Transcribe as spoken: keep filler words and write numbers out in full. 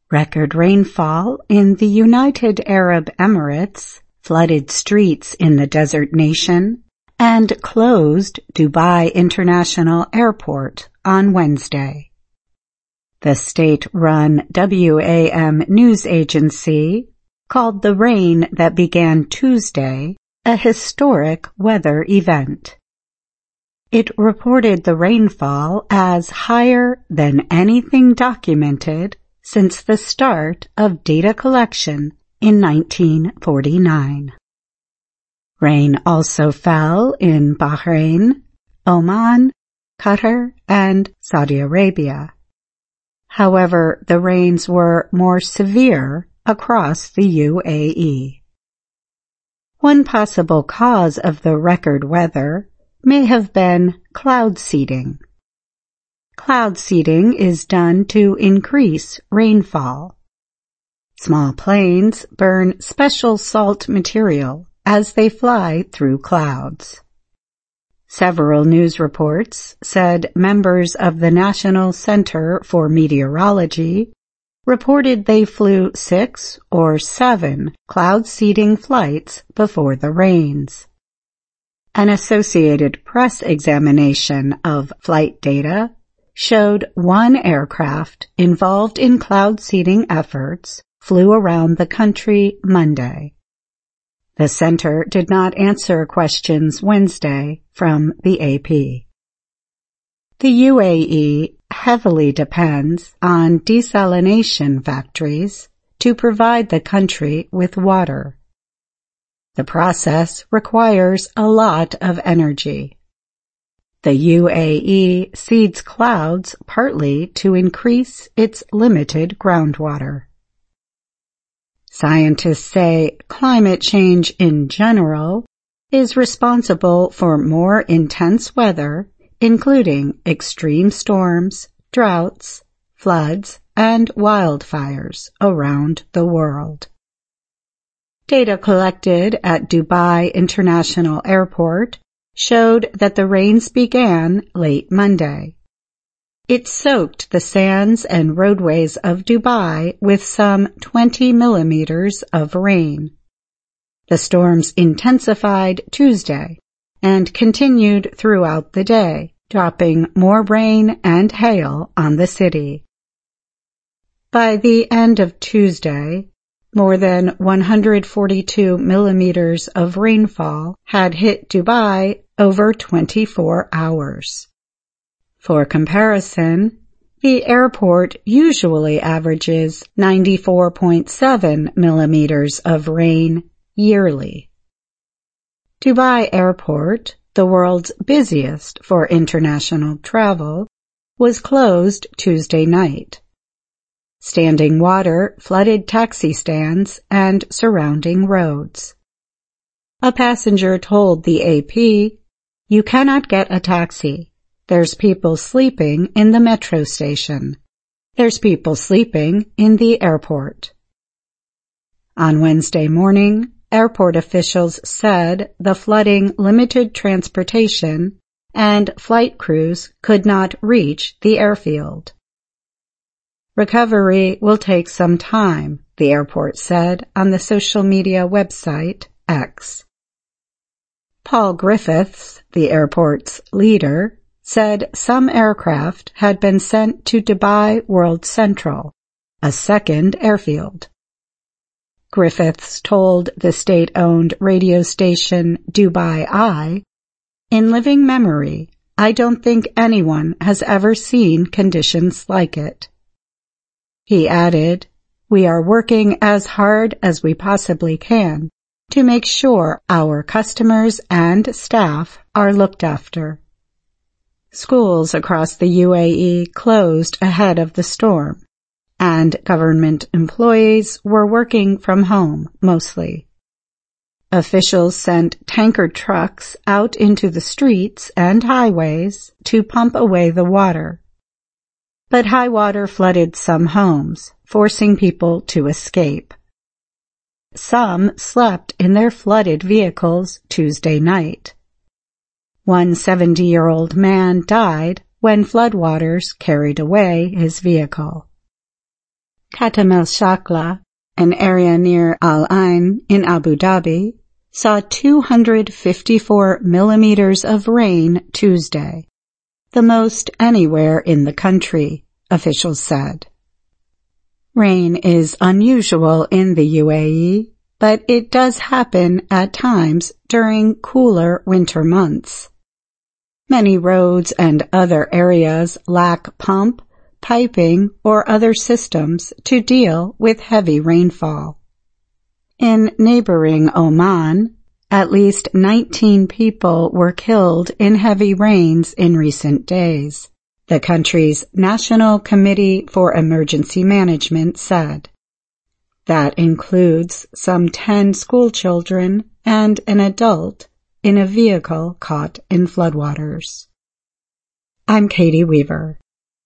Record rainfall in the United Arab Emirates flooded streets in the desert nation and closed Dubai International Airport on Wednesday. The state-run W A M news agency called the rain that began Tuesday a historic weather event. It reported the rainfall as higher than anything documented since the start of data collection in nineteen forty-nine. Rain also fell in Bahrain, Oman, Qatar, and Saudi Arabia. However, the rains were more severe across the U A E. One possible cause of the record weather may have been cloud seeding. Cloud seeding is done to increase rainfall. Small planes burn special salt material as they fly through clouds. Several news reports said members of the National Center for Meteorology reported they flew six or seven cloud seeding flights before the rains. An Associated Press examination of flight data showed one aircraft involved in cloud seeding efforts flew around the country Monday. The center did not answer questions Wednesday from the A P. The U A E heavily depends on desalination factories to provide the country with water. The process requires a lot of energy. The U A E seeds clouds partly to increase its limited groundwater. Scientists say climate change in general is responsible for more intense weather, including extreme storms, droughts, floods, and wildfires around the world. Data collected at Dubai International Airport showed that the rains began late Monday. It soaked the sands and roadways of Dubai with some twenty millimeters of rain. The storms intensified Tuesday and continued throughout the day, dropping more rain and hail on the city. By the end of Tuesday, more than one hundred forty-two millimeters of rainfall had hit Dubai over twenty-four hours. For comparison, the airport usually averages ninety-four point seven millimeters of rain yearly. Dubai Airport, the world's busiest for international travel, was closed Tuesday night. Standing water flooded taxi stands and surrounding roads. A passenger told the A P, "You cannot get a taxi. There's people sleeping in the metro station. There's people sleeping in the airport." On Wednesday morning, airport officials said the flooding limited transportation and flight crews could not reach the airfield. Recovery will take some time, the airport said on the social media website X. Paul Griffiths, the airport's leader, said some aircraft had been sent to Dubai World Central, a second airfield. Griffiths told the state-owned radio station Dubai Eye, "In living memory, I don't think anyone has ever seen conditions like it." He added, "We are working as hard as we possibly can to make sure our customers and staff are looked after." Schools across the U A E closed ahead of the storm, and government employees were working from home mostly. Officials sent tanker trucks out into the streets and highways to pump away the water. But high water flooded some homes, forcing people to escape. Some slept in their flooded vehicles Tuesday night. One seventy-year-old man died when floodwaters carried away his vehicle. Khatam el-Shakla, an area near Al Ain in Abu Dhabi, saw two hundred fifty-four millimeters of rain Tuesday, the most anywhere in the country, officials said. Rain is unusual in the U A E, but it does happen at times during cooler winter months. Many roads and other areas lack pump, piping, or other systems to deal with heavy rainfall. In neighboring Oman, at least nineteen people were killed in heavy rains in recent days, the country's National Committee for Emergency Management said. That includes some ten schoolchildren and an adult in a vehicle caught in floodwaters. I'm Katie Weaver.